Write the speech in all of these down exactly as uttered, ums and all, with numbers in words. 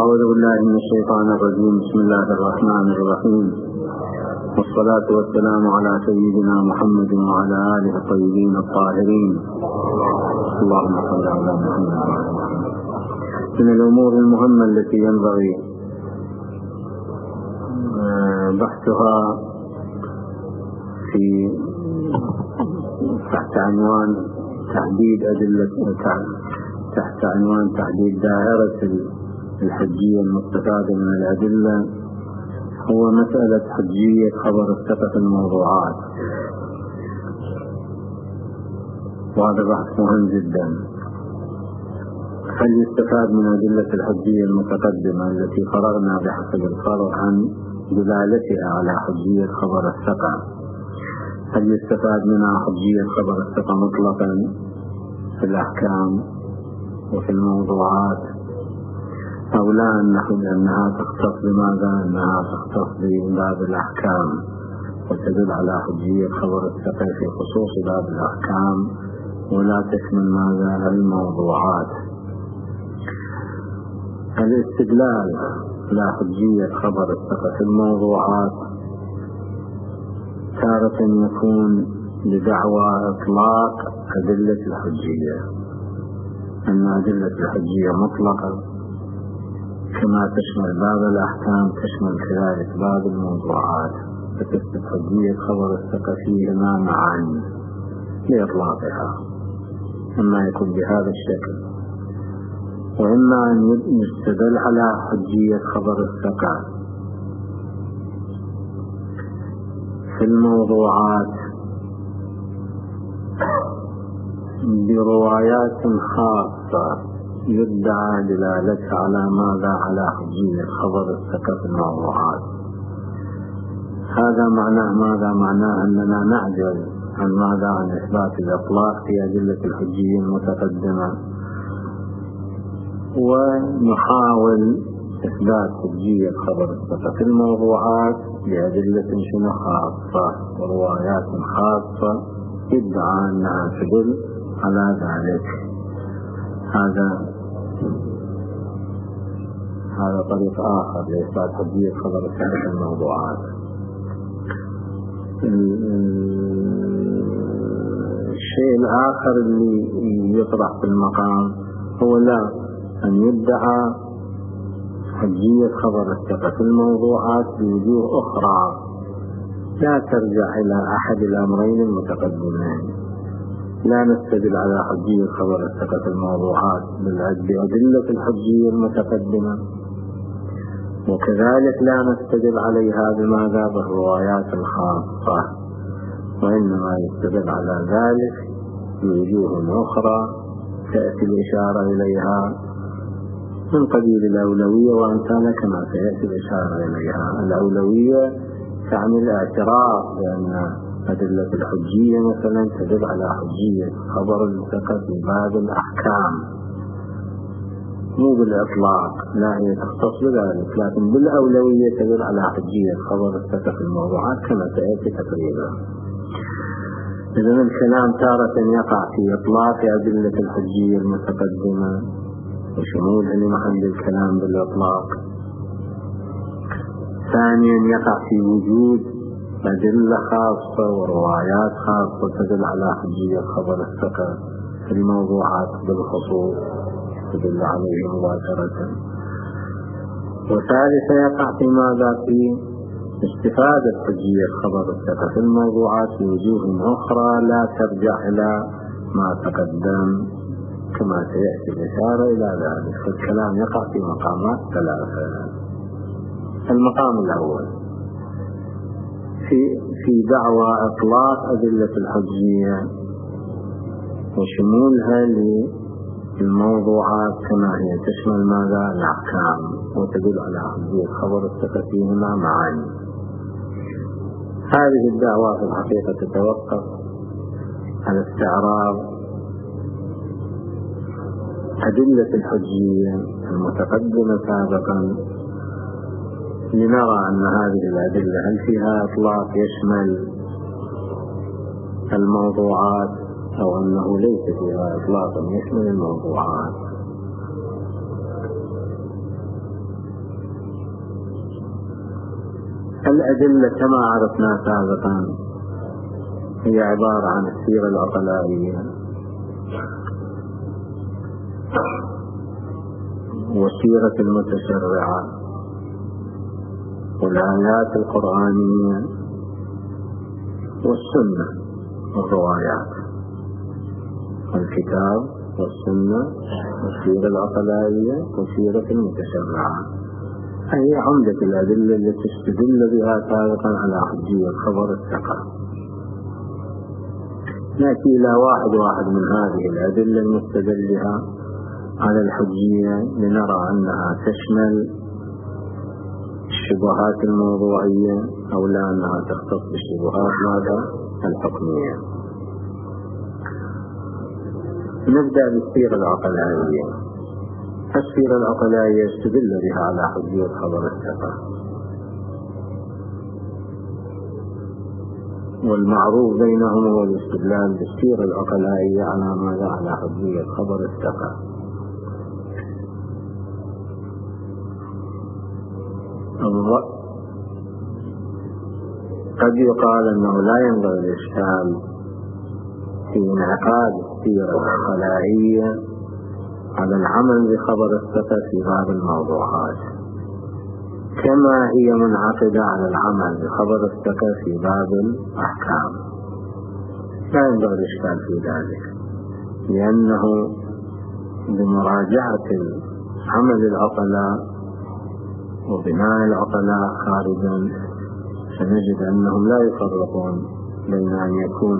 أعوذ بالله من الشيطان الرجيم. بسم الله الرحمن الرحيم، والصلاة والسلام على سيدنا محمد وعلى آله الطيبين الطاهرين. اللهم صل على محمد. من الأمور المهمة التي ينبغي بحثها في تحت عنوان تحديد أدلة تحت عنوان تحديد دائرة الحجية المستفادة من الأدلة هو مسألة حجية خبر الثقة في الموضوعات، وهذا بحث مهم جدا. هل يستفاد من أدلة الحجية المتقدمة التي فرغنا بحسب الفرع عن دلالتها على حجية خبر الثقة، هل يستفاد منها حجية خبر الثقة مطلقا في الأحكام وفي الموضوعات، أو لا نحن أنها تختص بماذا أنها تختص بباب الأحكام وتدل على حجية خبر الثقة في خصوص باب الأحكام ولا تشمل ماذا الموضوعات. الاستدلال لا حجية خبر الثقة في الموضوعات تارة يكون بدعوى إطلاق أدلة الحجية، أن أدلة الحجية مطلقة كما تشمل باب الأحكام تشمل كذلك باب الموضوعات، فتثبت حجية خبر الثقة فيهما معا لإطلاقها، إما يكون بهذا الشكل، وإما أن يستدل على حجية خبر الثقة في الموضوعات بروايات خاصة يدعى دلالتها على ماذا على حجية خبر الثقة في الموضوعات. هذا معناه ماذا؟ معناه أننا نعجز عن ماذا؟ عن إثبات الإطلاق في أدلة الحجية المتقدمة، ونحاول إثبات حجية خبر الثقة في الموضوعات بأدلة شنو خاصة وروايات خاصة يدعى أنها تدل على ذلك. هذا هذا طريق آخر لإثبات حجية خبر الثقة في الموضوعات. الشيء الآخر اللي يطرح في المقام هو لا أن يدعى حجية خبر الثقة في الموضوعات بوجوه أخرى لا ترجع إلى أحد الأمرين المتقدمين. لا نستدل على حجية خبر الثقة في الموضوعات بأدلة الحجية المتقدمة، وكذلك لا نستدل عليها بماذا؟ بالروايات الخاصة، وإنما يستدل على ذلك بوجوه أخرى تأتي الإشارة إليها من قبيل الأولوية، وأن كان كما سيأتي الإشارة إليها. الأولوية تعني الاعتراف بأن أدلة الحجية مثلا تدل على حجية خبر الثقة في باب الأحكام، مو بالإطلاق، لا هي تختص بذلك، لكن بالأولوية تدل على حجية خبر الثقة في الموضوعات كما سيأتي تقريبا. إذن الكلام تارة يقع في إطلاق أدلة الحجية المتقدمة وشمولها لمحل الكلام بالإطلاق. ثانيا يقع في وجود أدلة خاصة وروايات خاصة تدل على حجية خبر الثقة في الموضوعات بالخصوص تدل عليه مباشرة. وثالثا يقع في ماذا؟ في استفادة حجية خبر الثقة في الموضوعات في وجوه أخرى لا ترجع إلى ما تقدم كما سيأتي الإشارة إلى ذلك. فالكلام يقع في مقامات ثلاثة. المقام الأول في في دعوى إطلاق أدلة الحجية وشمولها للموضوعات كما هي تشمل ماذا؟ الأحكام، وتدل على حجية خبر الثقة فيهما معا. هذه الدعوة في الحقيقة تتوقف على استعراض أدلة الحجية المتقدمة سابقا لنرى أن هذه الأدلة هل فيها إطلاق يشمل الموضوعات أو أنه ليس فيها. فيها إطلاقا يشمل الموضوعات. والأدلة كما عرفنا سابقا هي عبارة عن السيرة العقلائية والسيرة المتشرعة والآيات القرآنية والسنة والروايات، الكتاب والسنة والسيرة العقلائية والسيرة المتشرعة، هي عمدة الأدلة التي استدل بها سابقا على حجية خبر الثقة. نأتي إلى واحد واحد من هذه الأدلة المستدل بها على الحجية لنرى أنها تشمل الشبهات الموضوعية أو لا أنها تختص بالشبهات ماذا الحكمية. نبدأ بالسيرة العقلائية. السيرة العقلائية استدل بها على حجية خبر الثقة، والمعروف بينهم هو الاستدلال بالسيرة العقلائية على ماذا على حجية خبر الثقة. قد يقال أنه لا ينبغي الإشكال في انعقاد السيرة العقلائية على العمل بخبر الثقة في باب الموضوعات، كما هي منعقدة على العمل بخبر الثقة في باب الأحكام. لا ينبغي الإشكال في ذلك، لأنه بمراجعة عمل العقلاء وبناء العقلاء خارجا سنجد أنهم لا يفرقون بين أن يكون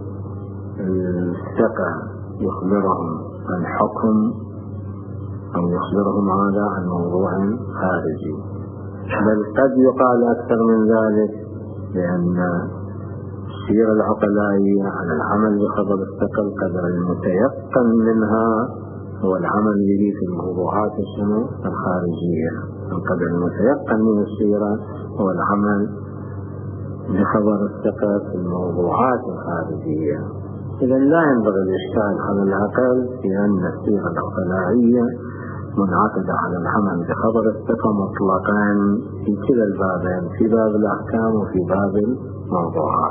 الثقة يخبرهم عن حكم أو يخبرهم هذا عن موضوع خارجي، بل قد يقال أكثر من ذلك، لأن السيرة العقلائية على العمل بخبر الثقة القدر المتيقن منها هو العمل به في الموضوعات الخارجية. القدر المتيقن من السيرة هو العمل بخبر الثقة في الموضوعات الخارجية. إذن لا ينبغي الإشكال على الأقل في أن السيرة العقلائية منعقدة على العمل بخبر الثقة مطلقا في كلا البابين، في باب الأحكام وفي باب الموضوعات.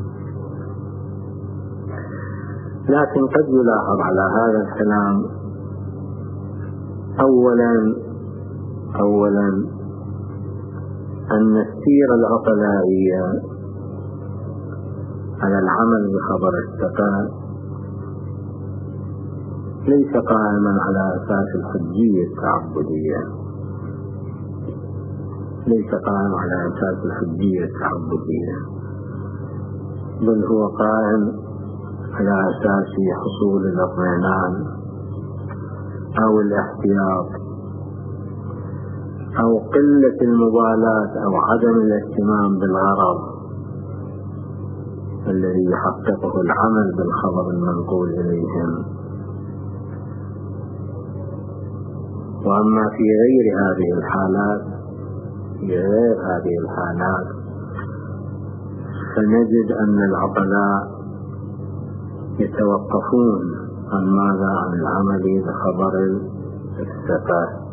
لكن قد يلاحظ على هذا الكلام أولا أولا أن السيرة العقلائية على العمل بخبر الثقة ليس قائما على أساس الحجية التعبدية، ليس قائم على أساس الحجية التعبدية، بل هو قائم على أساس حصول الاطمئنان أو الاحتياط أو قلة المبالاة أو عدم الاهتمام بالغرض الذي يحققه العمل بالخبر المنقول إليهم. وأما في غير هذه الحالات في غير هذه الحالات فنجد أن العقلاء يتوقفون عن ماذا عن العمل بخبر الثقة،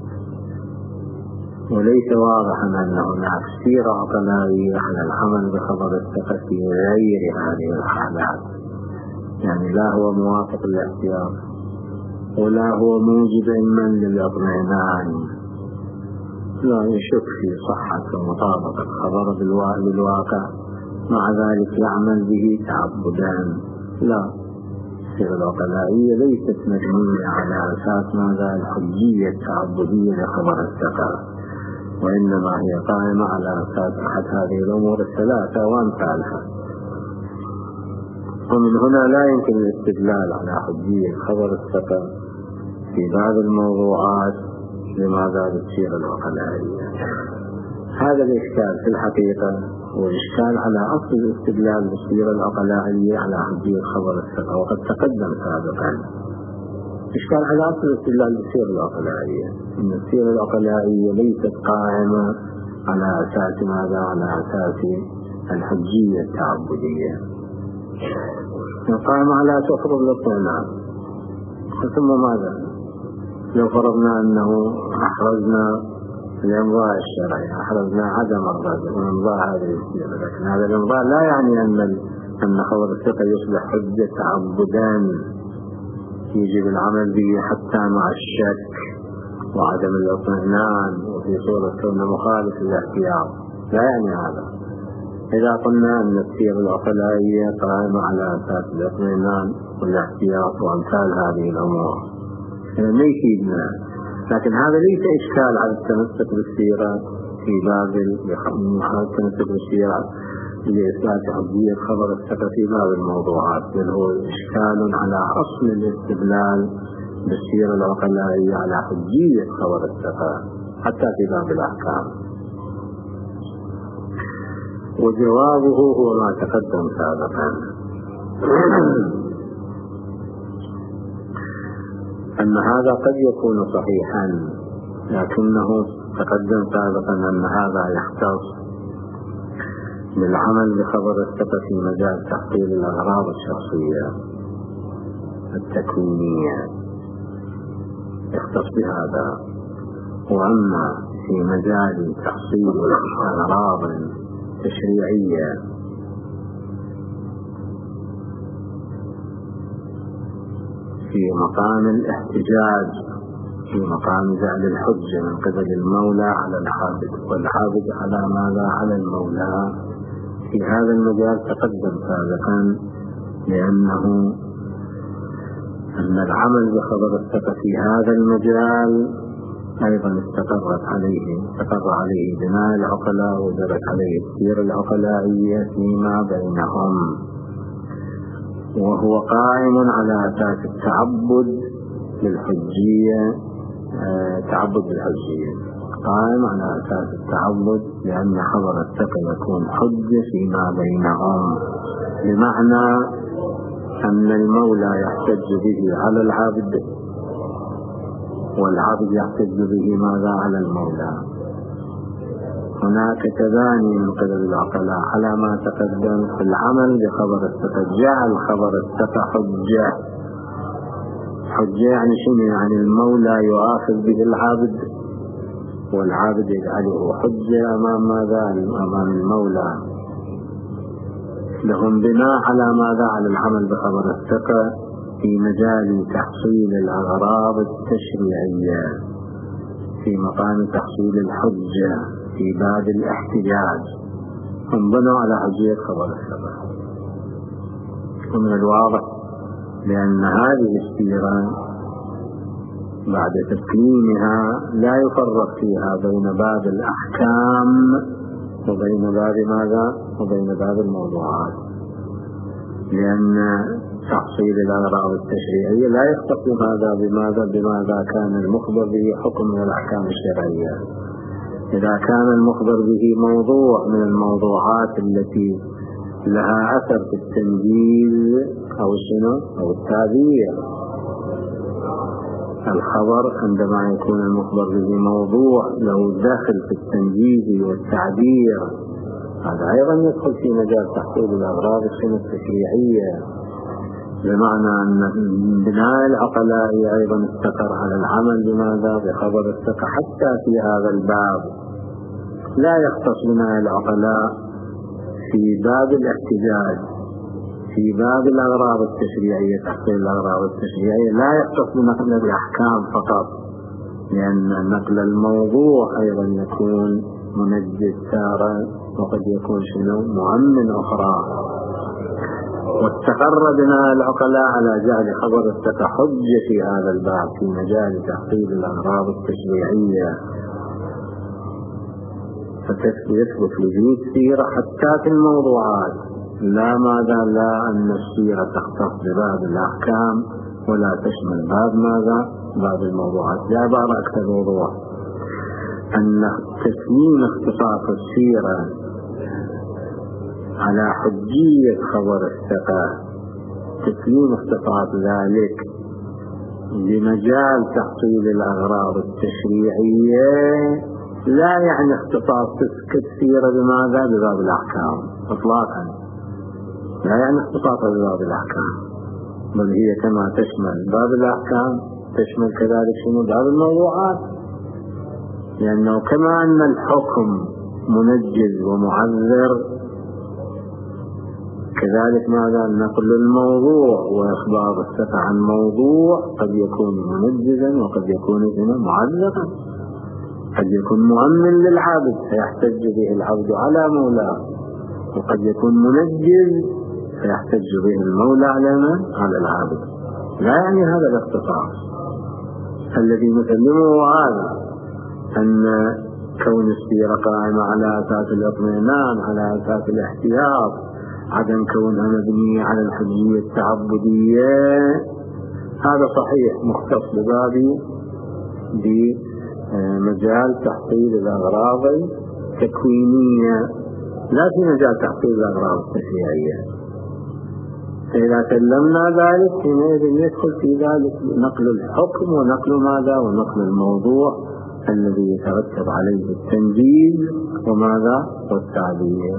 وليس واضحا أن هناك سيرة عقلائية على العمل بخبر الثقة في غير هذه الحالات، يعني لا هو موافق للاحتياط ولا هو موجب من للاطمئنان، لا يشك في صحة ومطابقة خبر بالواقع، مع ذلك يعمل به تعبدان. لا، السيرة العقلائية ليست مبنية على أساس ماذا الحجية التعبدية لخبر الثقة، وإنما هي قائمة على أساس أحد هذه الأمور الثلاثة وأمثالها. ومن هنا لا يمكن الاستدلال على حجية خبر الثقة في بعض الموضوعات لماذا بالسيرة العقلائية. هذا الإشكال في الحقيقة هو إشكال على أصل الاستدلال بالسيرة العقلائية على حجية خبر الثقة، وقد تقدم سابقا إشكال على أصل الاستدلال بالسيرة العقلائية، إن السيرة العقلائية ليست قائمة على أساس ماذا على أساس الحجية التعبدية، قائمة على أساس فرض الاطمئنان. ثم ماذا لو فرضنا أنه أحرزنا الإمضاء الشرعي، أحرزنا عدم الرد والإمضاء هذا يصير، لكن هذا الإمضاء لا يعني أن أن خبر الثقة يصبح حجة تعبدا يجب العمل به حتى مع الشك وعدم الاطمئنان وفي صورة كونه مخالف للاحتياط، لا يعني هذا. إذا قلنا أن السيرة العقلائية قائمة على أساس الاطمئنان والاحتياط وأمثال هذه الأمور ما يفيدنا، لكن هذا ليس إشكال على التمسك بالسيرة في باب التمسك بالسيرة لإثبات حجية خبر الثقة في باب الموضوعات، بل هو إشكال على أصل الاستدلال بالسيرة العقلائية على حجية خبر الثقة حتى في باب الأحكام. وجوابه هو ما تقدم سابقا أن هذا قد يكون صحيحا، لكنه تقدم سابقا أن هذا يختص بالعمل بخبر الثقة في مجال تحصيل الأغراض الشخصية التكوينية، يختص بهذا. وأما في مجال تحصيل الأغراض التشريعية في مقام الاحتجاج، في مقام جعل الحجة من قبل المولى على العابد والعابد على ماذا؟ على المولى، في هذا المجال تقدم سابقا لأنه أن العمل بخبر الثقة في هذا المجال أيضا استقرت عليه استقر عليه بناء العقلاء ودرت عليه السيرة العقلائية فيما بينهم، وهو قائم على أساس التعبد بالحجية، آه تعبد بالحجية قائم على أساس التعبد، لأن خبر الثقة يكون حجة فيما بينهم، بمعنى أن المولى يحتج به على العبد والعبد يحتج به ماذا؟ على المولى. هناك تباني من قبل العقلاء على ما تقدم في العمل بخبر الثقة، جعل خبر الثقة حجة. حجة يعني شنو؟ يعني المولى يؤاخذ به العبد والعبد يجعله حجة أمام ماذا؟ أمام المولى. لهم بناء على ماذا؟ على العمل بخبر الثقة في مجال تحصيل الأغراض التشريعية في مقام تحصيل الحجة في باب الاحتجاج، هم بنوا على حجية خبر الثقة. ومن الواضح لأن هذه السيرة بعد تسليمها لا يفرق فيها بين باب الأحكام وبين باب ماذا؟ وبين باب الموضوعات، لأن تحصيل الأغراض التشريعية لا يختص هذا بماذا؟ بماذا كان المخبر به حكم من الأحكام الشرعية. إذا كان المخبر به موضوع من الموضوعات التي لها أثر في التنجيل أو شنو أو التعبير، الخبر عندما يكون المخبر به موضوع له دخل في التنجيل والتعبير، هذا أيضا يدخل في مجال تحصيل الأغراض التشريعية، بمعنى أن بناء العقلاء أيضا استقر على العمل بماذا؟ بخبر الثقة حتى في هذا الباب. لا يختص بناء العقلاء في باب الاحتجاج في باب الأغراض التشريعية، تحصيل الأغراض التشريعية لا يختص بنقل الأحكام فقط، لأن نقل الموضوع أيضا يكون منجد تارة وقد يكون شنو مؤمن أخرى. واستقر بناء العقلاء على جعل خبر الثقة حجة في هذا الباب في مجال تحصيل الأغراض التشريعية، فتثبت وجود سيرة حتى في الموضوعات، لا ماذا؟ لا أن السيرة تختص بباب الأحكام ولا تشمل باب ماذا؟ باب الموضوعات. بعبارة أكثر وضوح أن تسليم اختصاص السيرة على حجية خبر الثقة، تسليم اختصاص ذلك بمجال تحصيل الأغراض التشريعية لا يعني اختصاص تسكت سيرة بماذا؟ بباب الأحكام إطلاقا، لا يعني اختصاص بباب الأحكام، بل هي كما تشمل باب الأحكام تشمل كذلك شنو باب الموضوعات. لأنه كما أن الحكم منجز ومعذر، كذلك ماذا نقل الموضوع وإخبار الثقة عن موضوع قد يكون منجزا وقد يكون معذرا. قد يكون مؤمن للعبد فيحتج به العبد على مولاه، وقد يكون منجز فيحتج به المولى على العبد. لا يعني هذا الاختصاص. الذي نسلمه هذا أن كون السيرة قائمة على أساس الاطمئنان، على أساس الاحتياط، عدم كونها مبنية على الحجية التعبدية، هذا صحيح مختص ببابي بمجال تحصيل الأغراض التكوينية، لا في مجال تحصيل الأغراض التشريعية. فإذا سلمنا ذلك حينئذ يدخل في ذلك نقل الحكم ونقل ماذا ونقل الموضوع الذي يترتب عليه التنجيز وماذا والتعبير.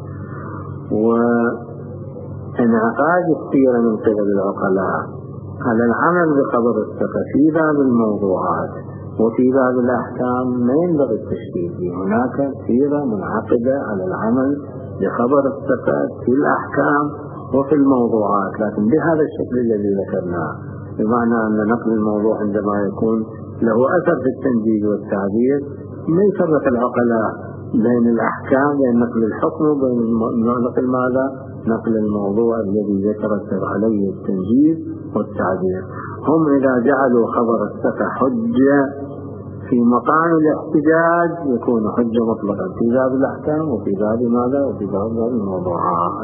وانعقاد السيرة من قبل العقلاء على العمل بخبر الثقة في باب الموضوعات وفي باب الأحكام ما ينبغي التشكيك فيه. هناك سيرة منعقدة على العمل بخبر الثقة في الأحكام وفي الموضوعات، لكن بهذا الشكل الذي ذكرناه، بمعنى أن نقل الموضوع عندما يكون له أثر في التنجيز والتعبير ما يفرق العقلاء بين الأحكام، بين نقل الحكم وبين نقل ماذا؟ نقل الموضوع الذي يترتب عليه التنجيز والتعبير. هم إذا جعلوا خبر الثقة حجة في مقام الاحتجاج يكون حجة مطلقا في باب الأحكام وفي باب ماذا؟ وفي باب الموضوعات.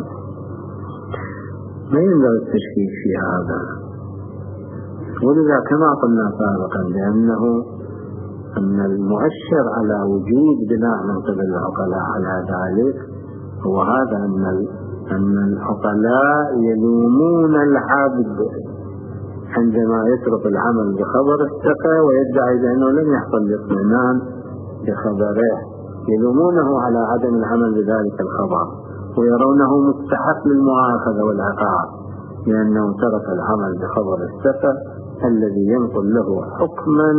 ما ينبغي التشكيك في هذا. ولذا كما قلنا سابقا بأنه أن المؤشر على وجود بناء من قبل العقلاء على ذلك هو هذا، أن أن العقلاء يلومون العبد عندما يترك العمل بخبر الثقة ويدعي بأنه لم يحصل الاطمئنان بخبره، يلومونه على عدم العمل بذلك الخبر ويرونه مستحق للمؤاخذة والعقاب لأنه ترك العمل بخبر الثقة الذي ينقل له حكما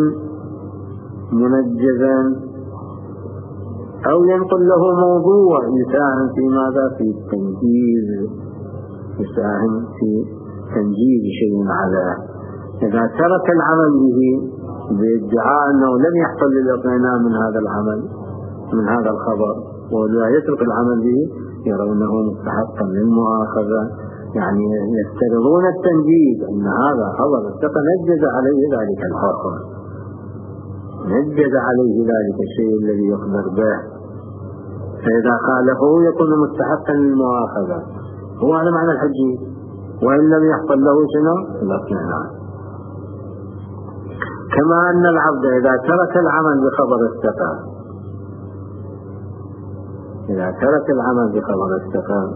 منجزا أو ينقل له موضوع يساهم في ماذا؟ في التنجيز، يساهم في تنجيز شيء على. إذا ترك العمل به بادعاء أنه لم يحصل للاطمئنان من هذا العمل من هذا الخبر ولا يترك العمل به يرونه مستحقا للمؤاخذة، يعني يفترضون التنجيز أن هذا خبر الثقة نجز عليه ذلك الحكم، نجز عليه ذلك الشيء الذي يخبر به، فإذا خالفه يكون مستحقا للمؤاخذة. هو على معنى الحجي، وإن لم يحصل له شنو؟ الاطمئنان. كما أن العبد إذا ترك العمل بخبر الثقة إذا ترك العمل بخبر الثقة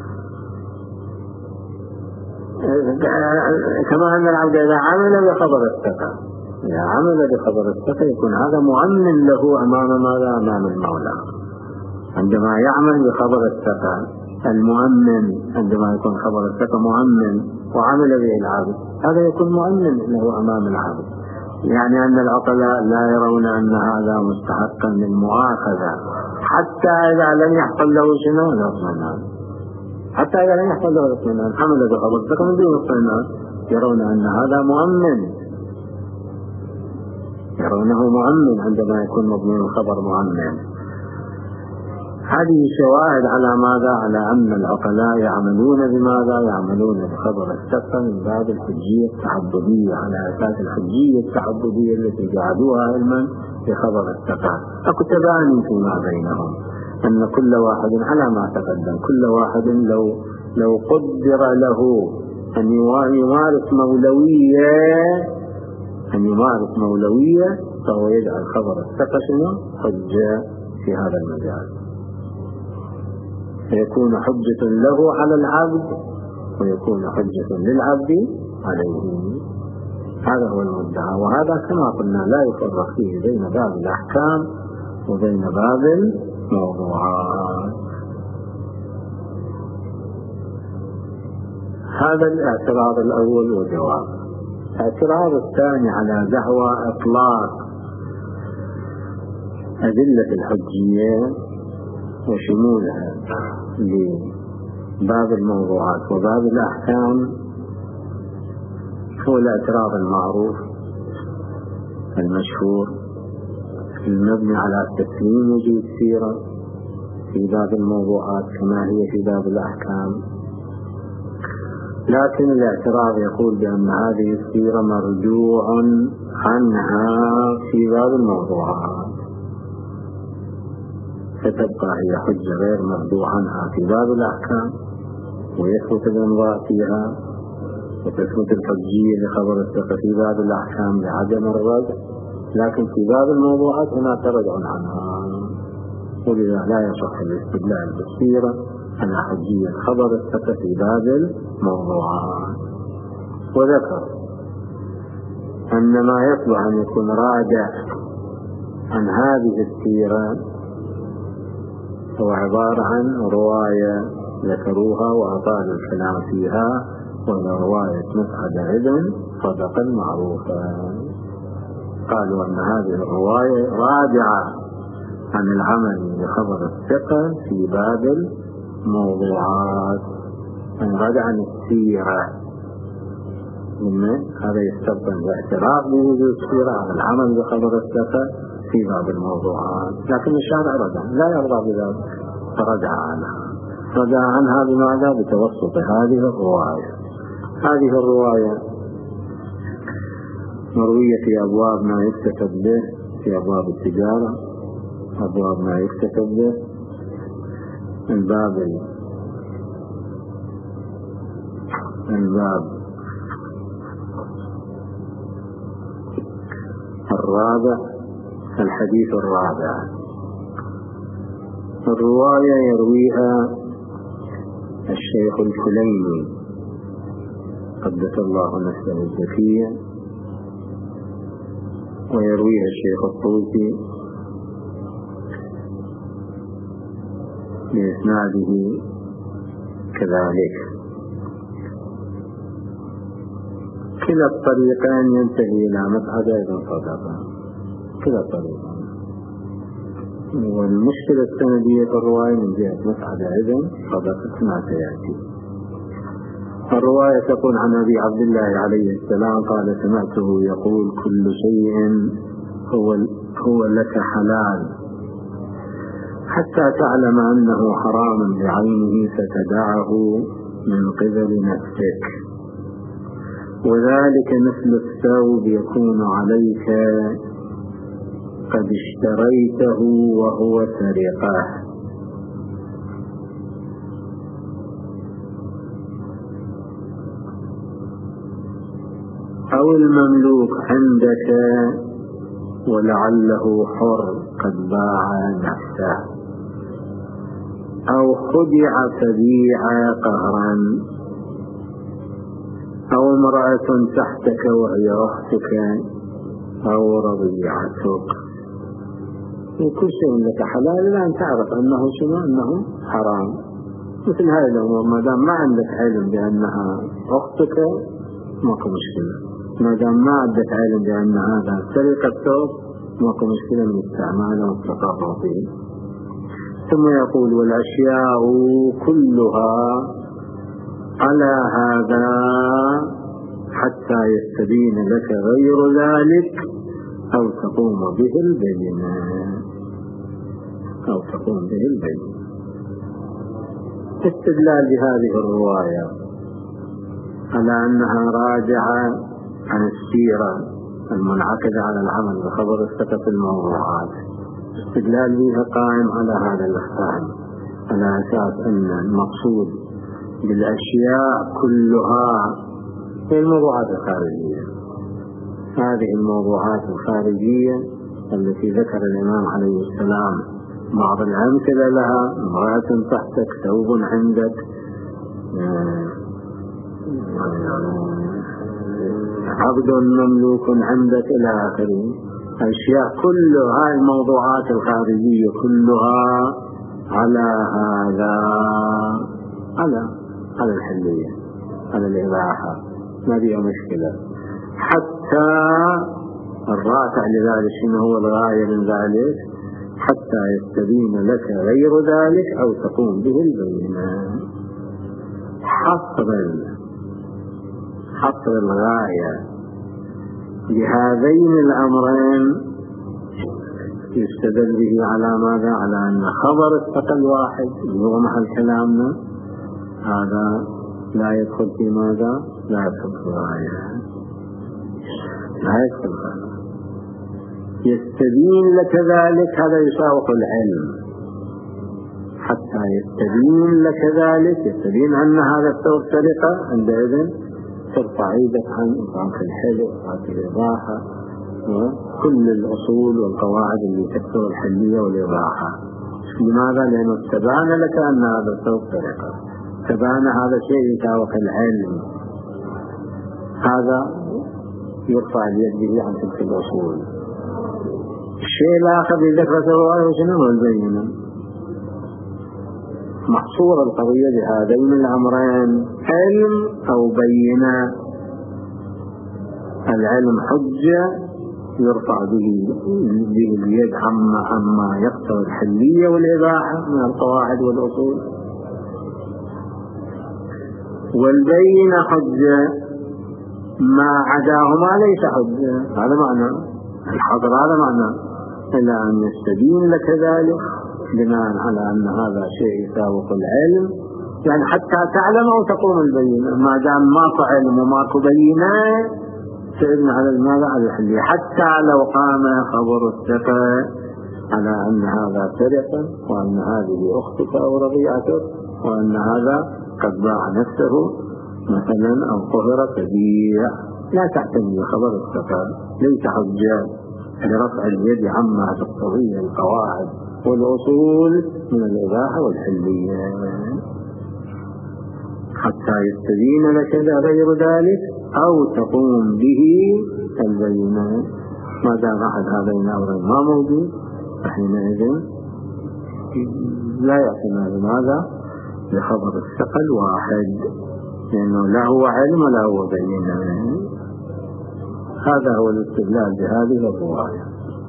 كما أن العبد إذا عمل بخبر الثقة إذا عمل بخبر الثقة يكون هذا مؤمن له أمام ماذا؟ أمام المولى. عندما يعمل بخبر الثقة المؤمن، عندما يكون خبر الثقة مؤمن وعمل به العبد، هذا يكون مؤمن له أمام العبد. يعني أن العقلاء لا يرون أن هذا مستحقا للمؤاخذة حتى إذا لم يحصل له شنو؟ الاطمئنان. حتى إذا لم يحصل له الاطمئنان عمل بخبر الثقة من دون اطمئنان يرون أن هذا مؤمن، يرونه مؤمن عندما يكون مضمون الخبر مؤمن. هذه شواهد على ماذا؟ على أن العقلاء يعملون بماذا؟ يعملون بخبر الثقة من باب الحجية التعبدية، على أساس الحجية التعبدية التي جعلوها علما بخبر الثقة. أكو تباين فيما بينهم، أن كل واحد على ما تقدم كل واحد لو لو قدر له أن يمارس مولوية أن يمارس مولوية فهو يجعل خبر الثقة شنو؟ حجة في هذا المجال، فيكون حجة له على العبد ويكون حجة للعبد عليه. هذا هو المدعى، وهذا كما قلنا لا يفرق فيه بين باب الأحكام وبين باب الموضوعات. هذا الاعتراض الأول وجواب. الاعتراض الثاني على دعوى إطلاق أدلة الحجية وشمولها لباب الموضوعات وباب الأحكام هو الاعتراض المعروف المشهور المبني على تسليم وجود سيرة في باب الموضوعات كما هي في باب الأحكام، لكن الاعتراض يقول بأن هذه السيرة مرجوع عنها في باب الموضوعات، فتبقى هي حجة غير مرجوع عنها في باب الأحكام ويثبت الإمضاء فيها وتثبت الحجية لخبر الثقة في باب الأحكام لعدم الرد، لكن في باب الموضوعات هناك رجع عنها، ولذا لا يصح الاستدلال بالسيرة على حجية خبر الثقة في باب الموضوعات. وذكر أن ما يصلح أن يكون راجع عن هذه السيرة هو عبارة عن رواية ذكروها وأطالوا الكلام فيها، وهي رواية مسعد بن صدق المعروفة. قالوا أن هذه الرواية راجعة عن العمل بخبر الثقة في باب الموضوعات، يعني راجع عن السيرة، هذا يستلزم الاعتراف بوجود السيرة عن العمل بخبر الثقة في باب الموضوعات، لكن الشارع رجع لا يرضى بذلك فرجع عنها. رجع عنها بماذا؟ بتوسط هذه الرواية. هذه الرواية مروية في أبواب ما يكتسب به، في أبواب التجارة، أبواب ما يكتسب به، الباب الباب الرابع، الحديث الرابع. الرواية يرويها الشيخ الكليني قدس الله نفسه الزكية، ويرويها الشيخ الطوسي بإسناده كذلك. كلا الطريقين ينتهي إلى مسعد بن صدقة، كلا الطريقين. والمشكلة السندية في الرواية من جهة مسعد بن صدقة ما سيأتي. الرواية تقول عن أبي عبد الله عليه السلام قال سمعته يقول كل شيء هو, هو لك حلال حتى تعلم أنه حرام بعينه فتدعه من قبل نفسك، وذلك مثل الثوب يكون عليك قد اشتريته وهو سرقة، أو المملوك عندك ولعله حر قد باع نفسه، أو خدع فبيع قهرا، أو امرأة تحتك وهي أختك أو رضيعتك. وكل شيء لك حلال إلا أن تعرف أنه شنو أنه حرام. مثل هذه الأمور ما دام ما عندك علم بأنها أختك ماكو مشكلة، ما دام ما عندك علم بأن هذا سرقة ثوب ماكو مشكلة من استعماله والتصرف فيه. ثم يقول والأشياء كلها على هذا حتى يستبين لك غير ذلك أو تقوم به البينة أو تقوم به البينة. استدلال بهذه الرواية على أنها راجعة عن السيرة المنعقدة على العمل بخبر الثقة في الموضوعات، استدلال بها قائم على هذا الفهم، على أساس أن المقصود بالأشياء كلها هي الموضوعات الخارجية. هذه الموضوعات الخارجية التي ذكر الإمام عليه السلام بعض الأمثلة لها، امرأة تحتك، ثوب عندك، عبد مملوك عندك إلى آخره، أشياء كل هذه الموضوعات الخارجية كلها على هذا، على على الحلية، على الإباحة، ما فيها مشكلة. حتى الرافع لذلك شنو هو الغاية من ذلك؟ حتى يستبين لك غير ذلك أو تقوم به البينة. حصر حصر الغاية بهذين الأمرين يستدل به على ماذا؟ على أن خبر الثقل واحد اللي هو محل كلامنا هذا لا يدخل في ماذا؟ لا يدخل في الغاية، لا يدخل هذا. يستبين لك ذلك هذا يساوق العلم. حتى يستبين لك ذلك، يستبين أن هذا الثوب سرقة، عندئذ ترفع يدك عن إطعام الحلو وإطعام الإباحة وكل الأصول والقواعد اللي تكثر الحلية والإباحة. لماذا؟ لأنه تبان لك أن هذا الثوب سرقة، تبان هذا شيء يساوق العلم، هذا يرفع اليد به عن تلك الأصول. الشيء الآخر بذكرة الرواية وشنو البينة. محصور القضية بهذين الأمرين، علم أو بينة. العلم حجة يرفع به به اليد عما عما يقتضي الحلية والإباحة من القواعد والأصول، والبينة حجة ما عداهما ليس حجة. هذا معنى الحظر، هذا معنى إلا أن يستبين لك ذلك بناء على أن هذا شيء يساوق العلم، يعني حتى تعلم أو تقوم البينة. ما دام ماكو علم وماكو بينة سئلنا على الماذا؟ على الحلية. حتى لو قام خبر الثقة على أن هذا سرقة وأن هذه أختك أو رضيعتك وأن هذا قد باع نفسه مثلا أو طهر تبيع، لا تعتمد خبر الثقة، ليس حجة لرفع اليد عما تقتضيه القواعد والأصول من الإباحة والحلية. حتى يستبين لك غير ذلك أو تقوم به البينة. ما دام أحد هذين الأمرين ما موجود فحينئذ لا يعتمد ماذا؟ لخبر الثقل واحد، لأنه لا هو علم ولا هو بينة. هذا هو الاستدلال بهذه الرواية.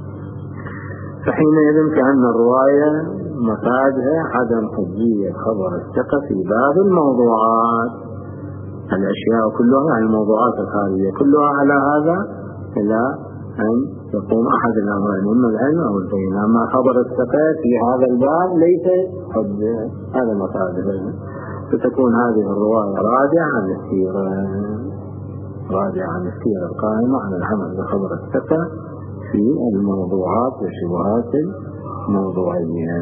فحينئذ كأن الرواية مفادها عدم حجية خبر الثقة في باب الموضوعات، الأشياء كلها يعني الموضوعات الخارجية كلها على هذا إلى أن يقوم أحد الأمرين إما العلم أو البينة. أما خبر الثقة في هذا الباب ليس حجة، هذا مفادها. فتكون هذه الرواية راجعة عن السيرة، راجعة عن السيرة القائمة على العمل بخبر الثقة في الموضوعات والشبهات الموضوعية.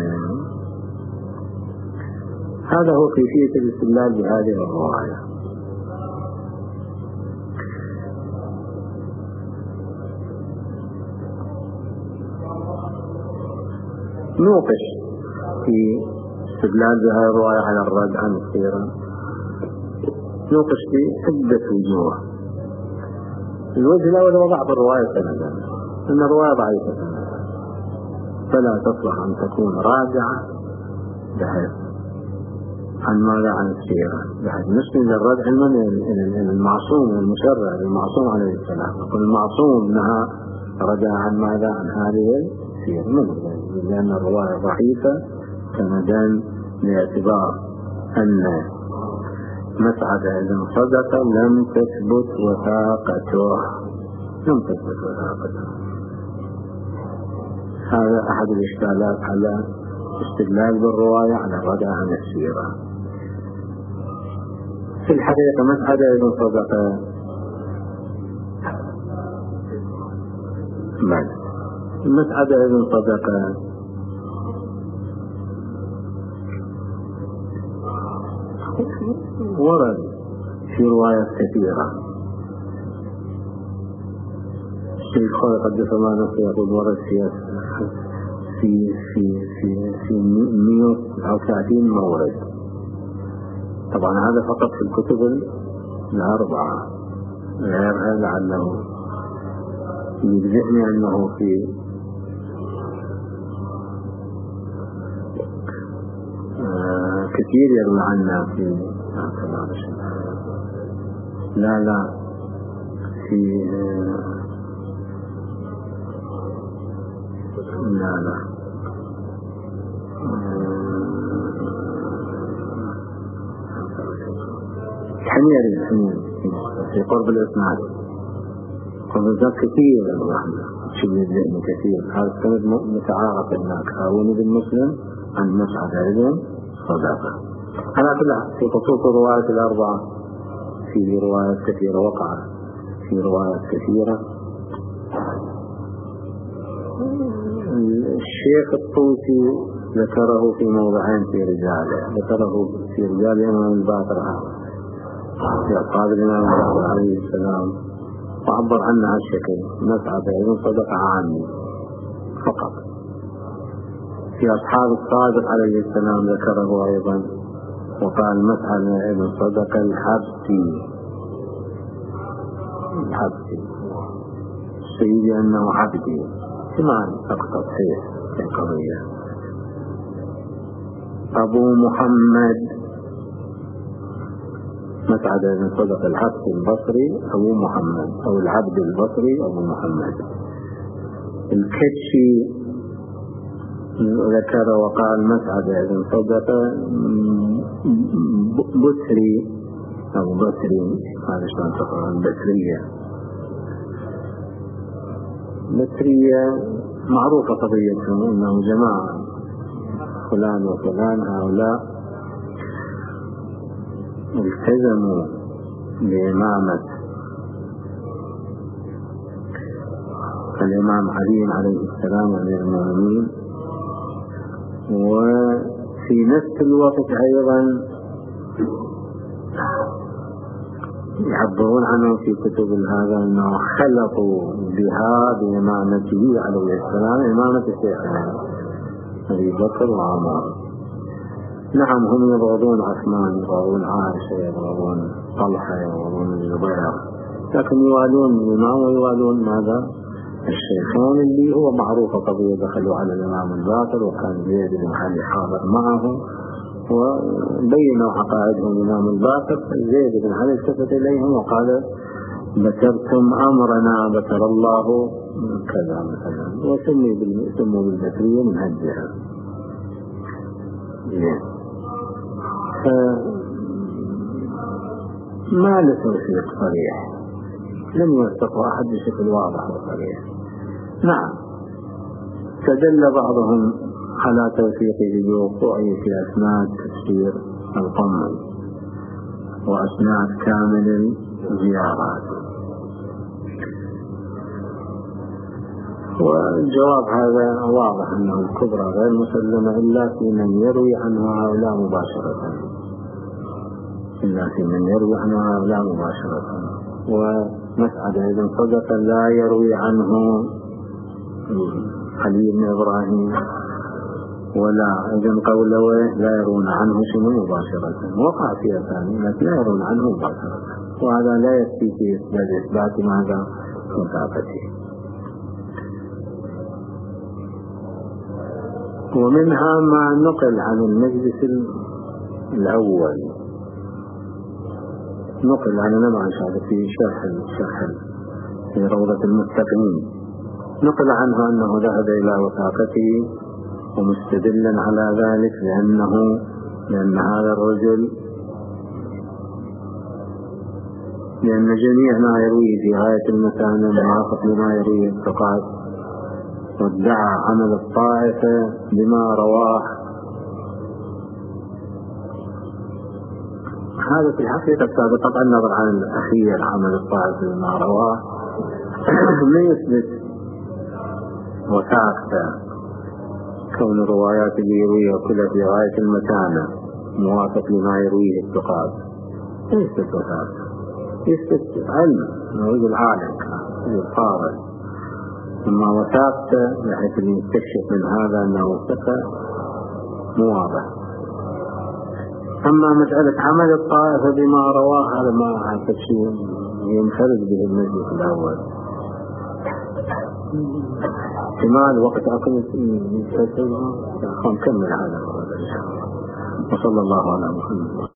هذا هو كيفية الاستدلال بهذه الرواية. نوقش في استدلال بهذه الرواية على الرد عن السيرة، نوقش في عدة وجوه. الوجه الأول هو ضعف الرواية سندا، أن الرواية ضعيفة سندا فلا تصلح أن تكون راجعة بحيث عن ماذا؟ عن السيرة، بحيث نسند الرد علما المعصوم المشرع المعصوم عليه السلام. يقول المعصوم نهى رجع عن ماذا؟ عن هذه السيرة، من لأن الرواية ضعيفة سندا باعتبار أن مسعد إذن صدق لم تثبت وثاقته، لم تثبت وثاقته. هذا أحد الإشكالات على استدلال بالرواية على الرجع عن السيرة. في الحقيقة مسعد إذن صدق من مسعد إذن صدق ورد في روايات كثيرة. الشيخ قدس الله نفسه يقول ورد في في في في في مئة أو ثلاثين مورد. طبعا هذا فقط في الكتب الأربعة، غيرها لعله يجزئني أنه في آه كثير يروي عنا في لا لا في آه لا لا حميري حميري في قرب الإسناد قرب كثير الوحدة شبه الذهن كثير. هذا السند متعارف هناك هارون بن مسلم عن مسعد بن صدقة. على كل في خصوص الرواية الأربعة في روايات كثيرة وقع في روايات كثيرة. الشيخ الطوسي ذكره في موضعين في رجاله، ذكره في رجال الإمام الباقر في أصحاب الإمام الباقر عليه السلام، وعبر عنها الشكل مسعد بن صدقة عني فقط. في أصحاب الصادق عليه السلام ذكره أيضا وقال مسعد بن صدقة الحبسي الحبسي سيدي أنه عبدي سمعا أقصد في القضية. أبو محمد مسعد بن صدقة الحبسي البصري أبو محمد أو العبد البصري أبو محمد. الكتشي ذكر وقال مسعد بن صدقة بسري أو بسري، هذا شلون تقرأ بسرية. بسرية معروفة قضيتهم أنهم جماعة فلان وفلان هؤلاء التزموا بإمامة الإمام علي عليه السلام أمير المؤمنين، وفي نفس الوقت أيضا يعبرون عنه في كتب هذا أنه خلطوا بها بإمامته عليه السلام إمامة الشيخين أبي بكر وعمر. نعم هم يبغضون عثمان، يبغضون عائشة، يبغضون طلحة، يبغضون الزبير، لكن يوالون الإمام ويوالون ماذا؟ الشيخين اللي هو معروفة قضية دخلوا على الإمام الباقر وكان زيد بن علي حاضر معه وبينوا عقائدهم الإمام الباقر. زيد بن علي التفت إليهم وقال بترتم أمرنا بتر الله كذا مثلا، وسموا بالبترية من هالجهة. ما له توثيق صريح، لم يوثقه أحد بشكل واضح وصريح. نعم تدل بعضهم على توثيقه بوقوعه في أسناد تفسير القمل وأسناد كامل الزيارات، والجواب هذا واضح أنه الكبرى غير مسلمة إلا في من يروي عنها هؤلاء مباشرة، إلا في من يروي عنها هؤلاء مباشرة. ومسعد بن صدقة لا يروي عنه علي بن إبراهيم ولا ابن قولويه لا يرون عنه شيء مباشرة، وقع في أساني لكن لا يرون عنه مباشرة، وهذا لا يكفي في إثبات ماذا متابعته. ومنها ما نقل عن المجلس الأول، نقل عن نبع هذا في شرح الشرح في روضة المتقين، نقل عنه أنه ذهب إلى وثاقته ومستدلا على ذلك لأنه لأن هذا الرجل لأن جميع ما يرويه في غاية المتانة موافق لما يرويه الثقات، وادعى عمل الطائفة بما رواه. هذا في الحقيقة بقطع النظر عن الأخير عمل الطائفة بما رواه ما يثبت وثاقته كون الروايات اللي يرويها كلها في غاية المتانة موافق لما يرويه الثقات، يثبت وثاقته، يثبت علم نريد العالم الفارغ، أما وثاقته بحيث أن يستكشف من هذا أنه ثقة مو واضح. أما مسألة عمل الطائفة بما رواه هذا ما أعتقد شيء ينفرد به المجلس الأول. احتمال وقت أكل نكمل هذا وصلى الله على محمد.